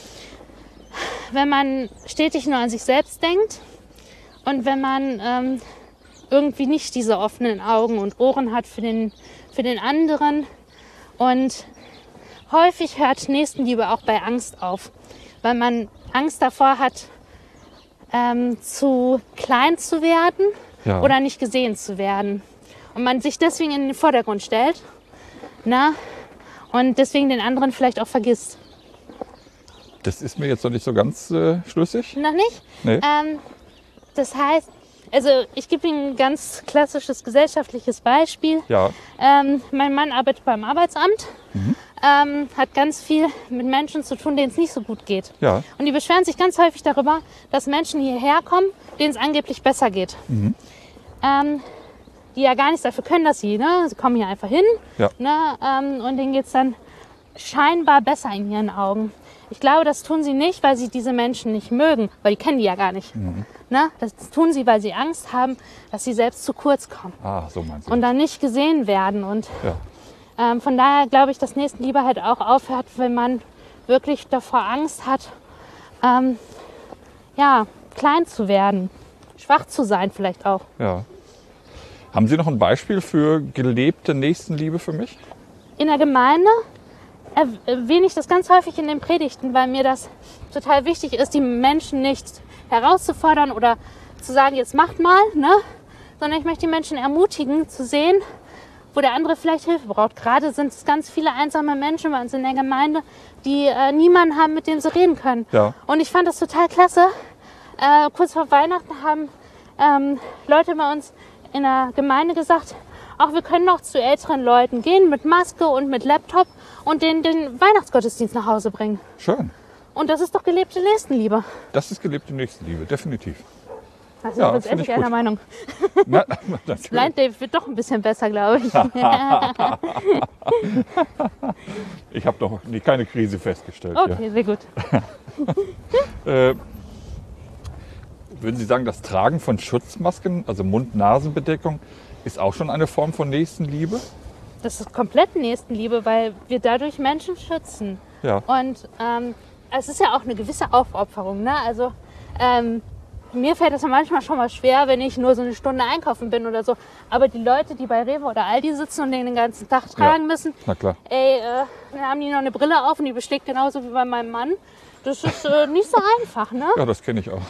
wenn man stetig nur an sich selbst denkt und wenn man ähm, irgendwie nicht diese offenen Augen und Ohren hat für den, für den anderen. Und häufig hört Nächstenliebe auch bei Angst auf, weil man Angst davor hat, ähm, zu klein zu werden Ja. oder nicht gesehen zu werden. Und man sich deswegen in den Vordergrund stellt, na, und deswegen den anderen vielleicht auch vergisst. Das ist mir jetzt noch nicht so ganz äh, schlüssig. Noch nicht? Nee. Ähm, das heißt, also ich gebe Ihnen ein ganz klassisches gesellschaftliches Beispiel. Ja. Ähm, mein Mann arbeitet beim Arbeitsamt, ähm, hat ganz viel mit Menschen zu tun, denen es nicht so gut geht. Ja. Und die beschweren sich ganz häufig darüber, dass Menschen hierher kommen, denen es angeblich besser geht. Ähm, die ja gar nichts dafür können, dass sie, ne, sie kommen hier einfach hin, Ja. ne, ähm, und denen geht es dann scheinbar besser in ihren Augen. Ich glaube, das tun sie nicht, weil sie diese Menschen nicht mögen, weil die kennen die ja gar nicht. Ne? Das tun sie, weil sie Angst haben, dass sie selbst zu kurz kommen Ah, so meinst du. und dann nicht gesehen werden. Und Ja. ähm, von daher glaube ich, dass Nächstenliebe halt auch aufhört, wenn man wirklich davor Angst hat, ähm, ja, klein zu werden, schwach zu sein vielleicht auch. Ja. Haben Sie noch ein Beispiel für gelebte Nächstenliebe für mich? In der Gemeinde erwähne ich das ganz häufig in den Predigten, weil mir das total wichtig ist, die Menschen nicht herauszufordern oder zu sagen, jetzt macht mal, ne? Sondern ich möchte die Menschen ermutigen, zu sehen, wo der andere vielleicht Hilfe braucht. Gerade sind es ganz viele einsame Menschen bei uns in der Gemeinde, die äh, niemanden haben, mit dem sie reden können. Ja. Und ich fand das total klasse. Äh, kurz vor Weihnachten haben ähm, Leute bei uns in der Gemeinde gesagt, auch wir können noch zu älteren Leuten gehen mit Maske und mit Laptop und denen den Weihnachtsgottesdienst nach Hause bringen. Schön. Und das ist doch gelebte Nächstenliebe. Das ist gelebte Nächstenliebe, definitiv. Also Ja, ja, uns find endlich ich einer gut. Meinung. Na, natürlich. Blind Dave wird doch ein bisschen besser, glaube ich. Ich habe noch nie, keine Krise festgestellt. Okay, sehr gut. Ja. Äh, würden Sie sagen, das Tragen von Schutzmasken, also Mund-Nasen-Bedeckung, ist auch schon eine Form von Nächstenliebe? Das ist komplett Nächstenliebe, weil wir dadurch Menschen schützen. Ja. Und ähm, es ist ja auch eine gewisse Aufopferung. Ne? Also ähm, mir fällt das ja manchmal schon mal schwer, wenn ich nur so eine Stunde einkaufen bin oder so. Aber die Leute, die bei Rewe oder Aldi sitzen und den den ganzen Tag tragen müssen, Na klar. ey, äh, dann haben die noch eine Brille auf und die beschlägt genauso wie bei meinem Mann. Das ist äh, nicht so einfach, ne? Ja, das kenne ich auch.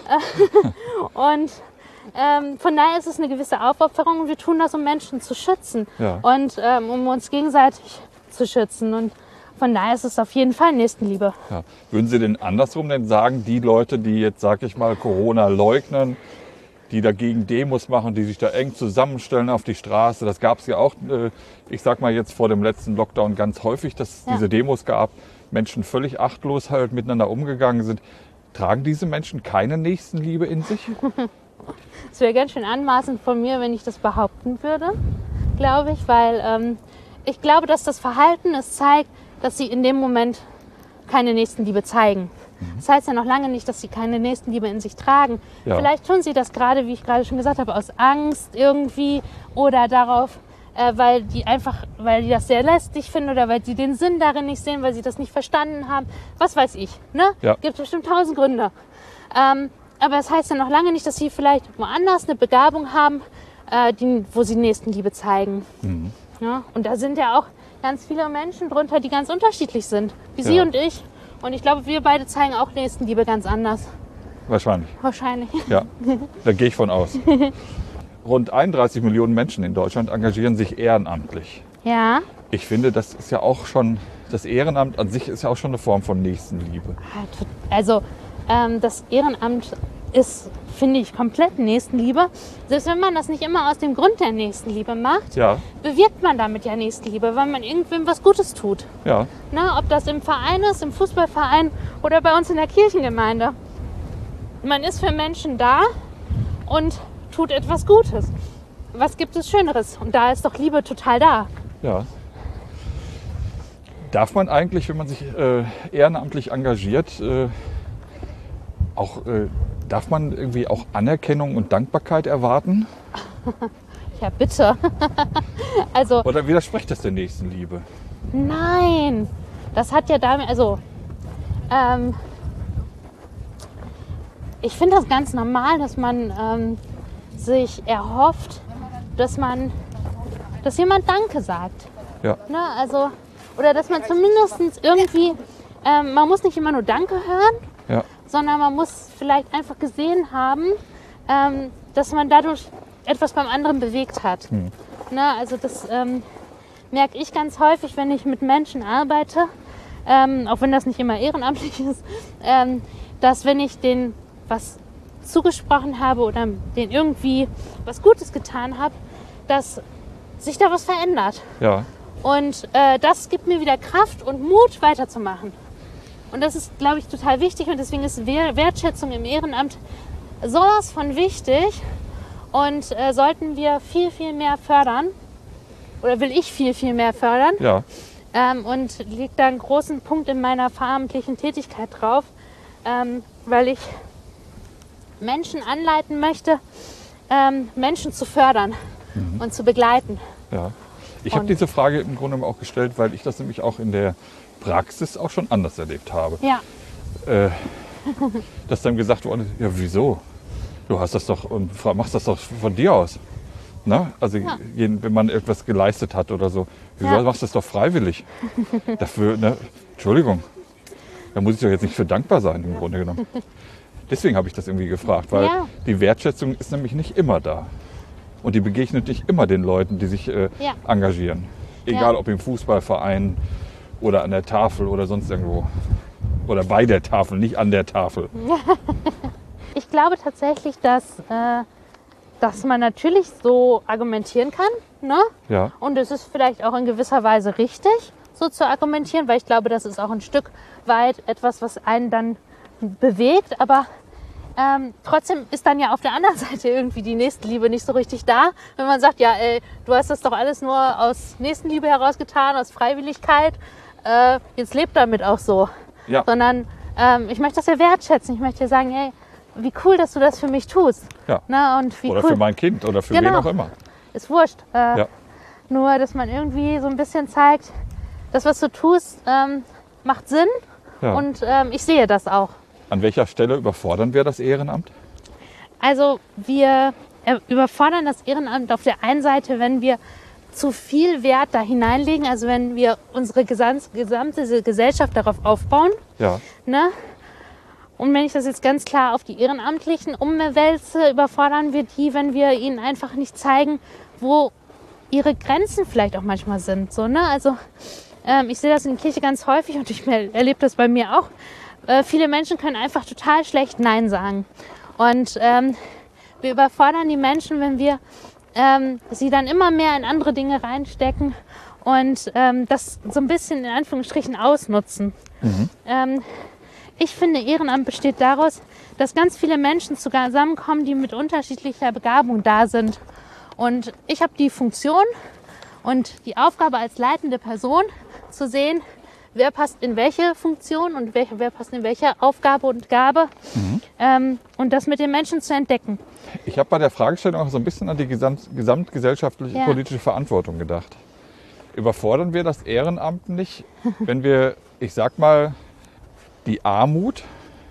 Und ähm, von daher ist es eine gewisse Aufopferung und wir tun das, um Menschen zu schützen Ja. und ähm, um uns gegenseitig zu schützen. Und von daher ist es auf jeden Fall Nächstenliebe. Ja. Würden Sie denn andersrum denn sagen, die Leute, die jetzt, sag ich mal, Corona leugnen, die dagegen Demos machen, die sich da eng zusammenstellen auf die Straße, das gab es ja auch, äh, ich sag mal jetzt vor dem letzten Lockdown ganz häufig, dass es Ja. diese Demos gab, Menschen völlig achtlos halt miteinander umgegangen sind. Tragen diese Menschen keine Nächstenliebe in sich? Es wäre ganz schön anmaßend von mir, wenn ich das behaupten würde, glaube ich, weil ähm, ich glaube, dass das Verhalten es zeigt, dass sie in dem Moment keine Nächstenliebe zeigen. Das heißt ja noch lange nicht, dass sie keine Nächstenliebe in sich tragen. Ja. Vielleicht tun sie das gerade, wie ich gerade schon gesagt habe, aus Angst irgendwie oder darauf, äh, weil die einfach, weil die das sehr lästig finden oder weil sie den Sinn darin nicht sehen, weil sie das nicht verstanden haben. Was weiß ich, ne? Ja. Gibt bestimmt tausend Gründe. Ähm, aber es heißt ja noch lange nicht, dass sie vielleicht woanders eine Begabung haben, äh, die, wo sie Nächstenliebe zeigen. Ja? Und da sind ja auch ganz viele Menschen drunter, die ganz unterschiedlich sind, wie Sie Ja. und ich. Und ich glaube, wir beide zeigen auch Nächstenliebe ganz anders. Wahrscheinlich. Wahrscheinlich. Ja, da gehe ich von aus. Rund einunddreißig Millionen Menschen in Deutschland engagieren sich ehrenamtlich. Ja. Ich finde, das ist ja auch schon, das Ehrenamt an sich ist ja auch schon eine Form von Nächstenliebe. Also ähm, das Ehrenamt ist, finde ich, komplett Nächstenliebe. Selbst wenn man das nicht immer aus dem Grund der Nächstenliebe macht, Ja, bewirkt man damit ja Nächstenliebe, weil man irgendwem was Gutes tut. ja, Na, ob das im Verein ist, im Fußballverein oder bei uns in der Kirchengemeinde. Man ist für Menschen da und tut etwas Gutes. Was gibt es Schöneres? Und da ist doch Liebe total da. ja. Darf man eigentlich, wenn man sich äh, ehrenamtlich engagiert, äh, auch, äh, darf man irgendwie auch Anerkennung und Dankbarkeit erwarten? Ja, bitte. Also, Oder widerspricht das der Nächstenliebe? nein. Das hat ja damit, also, ähm, ich finde das ganz normal, dass man ähm, sich erhofft, dass man, dass jemand Danke sagt. Ja, Ne? Also, oder dass man zumindest irgendwie, ähm, man muss nicht immer nur Danke hören, ja, sondern man muss vielleicht einfach gesehen haben, ähm, dass man dadurch etwas beim anderen bewegt hat. Hm. Ne? Also das ähm, merke ich ganz häufig, wenn ich mit Menschen arbeite, ähm, auch wenn das nicht immer ehrenamtlich ist, ähm, dass wenn ich denen was zugesprochen habe oder denen irgendwie was Gutes getan habe, dass sich da was verändert. ja, Und äh, das gibt mir wieder Kraft und Mut, weiterzumachen. Und das ist, glaube ich, total wichtig. Und deswegen ist Wehr- Wertschätzung im Ehrenamt sowas von wichtig. Und äh, sollten wir viel, viel mehr fördern. Oder will ich viel, viel mehr fördern. ja, Ähm, und liegt da einen großen Punkt in meiner pfarramtlichen Tätigkeit drauf. Ähm, weil ich Menschen anleiten möchte, ähm, Menschen zu fördern und zu begleiten. ja. Ich habe Und- diese Frage im Grunde auch gestellt, weil ich das nämlich auch in der Praxis auch schon anders erlebt habe. Ja, Äh, dass dann gesagt wurde, ja wieso? Du hast das doch und fra- machst das doch von dir aus. Na? Also Ja. jeden- wenn man etwas geleistet hat oder so, wieso Ja. machst du das doch freiwillig? Dafür, ne? Entschuldigung, da muss ich doch jetzt nicht für dankbar sein im Grunde genommen. Deswegen habe ich das irgendwie gefragt, weil Ja. die Wertschätzung ist nämlich nicht immer da. Und die begegnet nicht immer den Leuten, die sich äh, Ja. engagieren. Egal Ja. ob im Fußballverein oder an der Tafel oder sonst irgendwo. Oder bei der Tafel, nicht an der Tafel. ich glaube tatsächlich, dass, äh, dass man natürlich so argumentieren kann. Ne? Ja, Und es ist vielleicht auch in gewisser Weise richtig, so zu argumentieren, weil ich glaube, das ist auch ein Stück weit etwas, was einen dann bewegt. Aber ähm, trotzdem ist dann ja auf der anderen Seite irgendwie die Nächstenliebe nicht so richtig da. Wenn man sagt, ja, ey, du hast das doch alles nur aus Nächstenliebe herausgetan, aus Freiwilligkeit. Äh, jetzt lebt damit auch so. ja, Sondern ähm, ich möchte das ja wertschätzen. Ich möchte dir sagen, hey, wie cool, dass du das für mich tust. ja. Na, und wie Oder cool. für mein Kind oder für Genau. wen auch immer. Ist wurscht. Äh, Ja. Nur, dass man irgendwie so ein bisschen zeigt, das, was du tust, ähm, macht Sinn. Ja. Und ähm, ich sehe das auch. An welcher Stelle überfordern wir das Ehrenamt? Also wir äh, überfordern das Ehrenamt auf der einen Seite, wenn wir zu viel Wert da hineinlegen, also wenn wir unsere gesam- gesamte Gesellschaft darauf aufbauen. Ja, Ne? Und wenn ich das jetzt ganz klar auf die Ehrenamtlichen umwälze, überfordern wir die, wenn wir ihnen einfach nicht zeigen, wo ihre Grenzen vielleicht auch manchmal sind. So, ne? Also ähm, ich sehe das in der Kirche ganz häufig und ich erlebe das bei mir auch. Äh, viele Menschen können einfach total schlecht Nein sagen. Und ähm, wir überfordern die Menschen, wenn wir ähm, sie dann immer mehr in andere Dinge reinstecken und ähm, das so ein bisschen in Anführungsstrichen ausnutzen. Ähm, ich finde, Ehrenamt besteht daraus, dass ganz viele Menschen zusammenkommen, die mit unterschiedlicher Begabung da sind. Und ich habe die Funktion und die Aufgabe als leitende Person zu sehen, wer passt in welche Funktion und wer, wer passt in welche Aufgabe und Gabe. Ähm, und das mit den Menschen zu entdecken. ich habe bei der Fragestellung auch so ein bisschen an die gesamt, gesamtgesellschaftliche Ja. politische Verantwortung gedacht. Überfordern wir das Ehrenamt nicht, wenn wir, ich sag mal, die Armut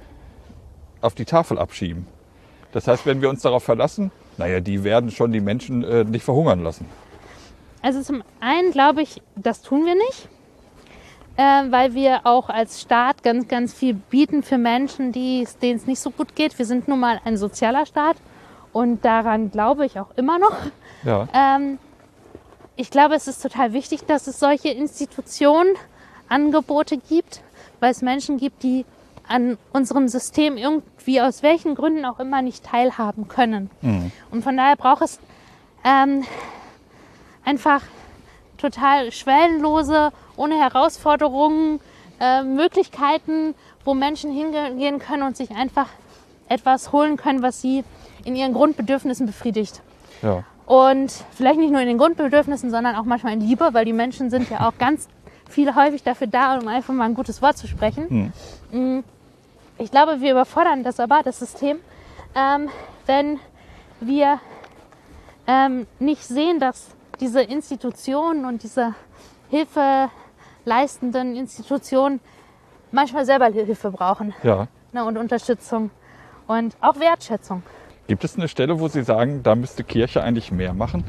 auf die Tafel abschieben? Das heißt, wenn wir uns darauf verlassen, naja, die werden schon die Menschen äh, nicht verhungern lassen. Also zum einen glaube ich, das tun wir nicht, äh, weil wir auch als Staat ganz, ganz viel bieten für Menschen, die, denen es nicht so gut geht. Wir sind nun mal ein sozialer Staat und daran glaube ich auch immer noch. Ja, Ähm, ich glaube, es ist total wichtig, dass es solche Institutionen, Angebote gibt, weil es Menschen gibt, die an unserem System irgendwie aus welchen Gründen auch immer nicht teilhaben können. Mhm. Und von daher braucht es ähm, einfach total schwellenlose, ohne Herausforderungen, äh, Möglichkeiten, wo Menschen hingehen können und sich einfach etwas holen können, was sie in ihren Grundbedürfnissen befriedigt. Ja. Und vielleicht nicht nur in den Grundbedürfnissen, sondern auch manchmal in Liebe, weil die Menschen sind ja auch ganz viel häufig dafür da, um einfach mal ein gutes Wort zu sprechen. Hm. Ich glaube, wir überfordern das aber, das System, ähm, wenn wir ähm, nicht sehen, dass diese Institutionen und diese hilfeleistenden Institutionen manchmal selber Hilfe brauchen, Ja. ne, und Unterstützung und auch Wertschätzung. Gibt es eine Stelle, wo Sie sagen, da müsste Kirche eigentlich mehr machen?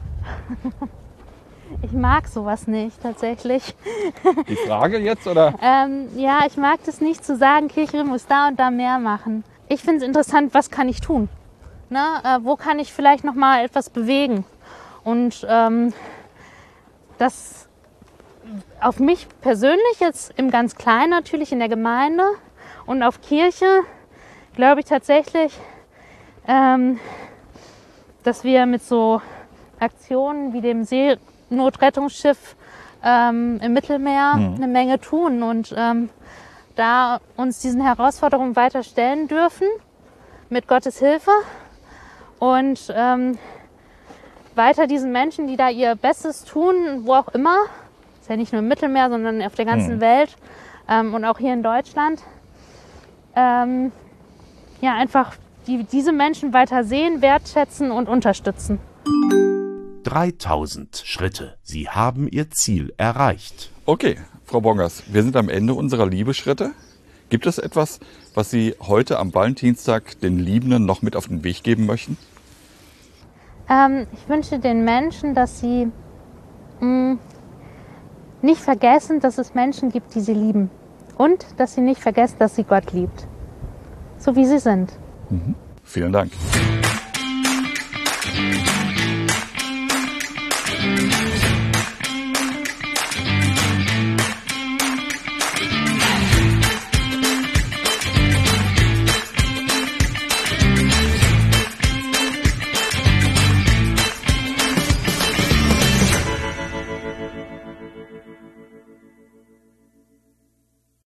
Ich mag sowas nicht, tatsächlich. Die Frage jetzt, oder? Ähm, ja, ich mag das nicht zu sagen, Kirche muss da und da mehr machen. Ich finde es interessant, was kann ich tun? Ne? Äh, wo kann ich vielleicht noch mal etwas bewegen? Und ähm, das auf mich persönlich jetzt im ganz Kleinen natürlich in der Gemeinde und auf Kirche glaube ich tatsächlich, ähm, dass wir mit so Aktionen wie dem Seenotrettungsschiff ähm, im Mittelmeer Mhm. eine Menge tun und ähm, da uns diesen Herausforderungen weiter stellen dürfen mit Gottes Hilfe und ähm, weiter diesen Menschen, die da ihr Bestes tun, wo auch immer, ist ja nicht nur im Mittelmeer, sondern auf der ganzen Mhm. Welt ähm, und auch hier in Deutschland, ähm, ja, einfach die, diese Menschen weiter sehen, wertschätzen und unterstützen. dreitausend Schritte. Sie haben Ihr Ziel erreicht. Okay, Frau Bongers, wir sind am Ende unserer Liebeschritte. Gibt es etwas, was Sie heute am Valentinstag den Liebenden noch mit auf den Weg geben möchten? Ähm, ich wünsche den Menschen, dass sie mh, nicht vergessen, dass es Menschen gibt, die sie lieben. Und dass sie nicht vergessen, dass sie Gott liebt. So wie sie sind. Vielen Dank.